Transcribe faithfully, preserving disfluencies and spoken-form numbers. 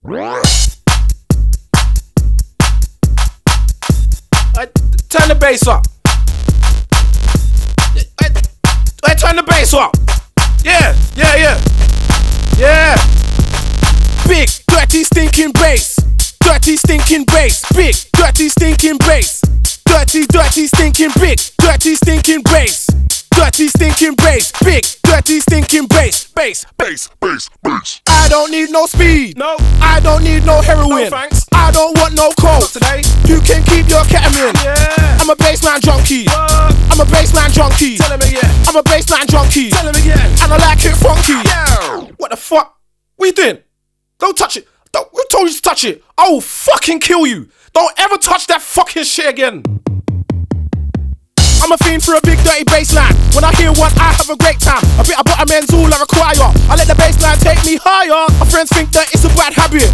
Right, turn the bass up. Right, right, turn the bass up. Yeah, yeah, yeah. Yeah. Big, dirty, stinking bass. Dirty, stinking bass. Big, dirty, stinking bass. Dirty, dirty, stinking big. Dirty, stinking bass. Dirty, stinking bass. Big, dirty, stinking bass. Bass, Bass, bass, bass. I don't need no speed. No. I don't need no heroin. No thanks. I don't want no coke. Today, You can keep your ketamine. yeah. I'm a bassman junkie. What? I'm a bassman junkie. Tell him again. I'm a bassman junkie. Tell him again. And I like it funky. Yeah. What the fuck? What you doing? Don't touch it. Don't, who told you to touch it? I will fucking kill you. Don't ever touch that fucking shit again. I'm a fiend for a big dirty bassline. When I hear one, I have a great time. A bit of bottom ends all I require. I let the bassline take me higher. My friends think that it's a bad habit.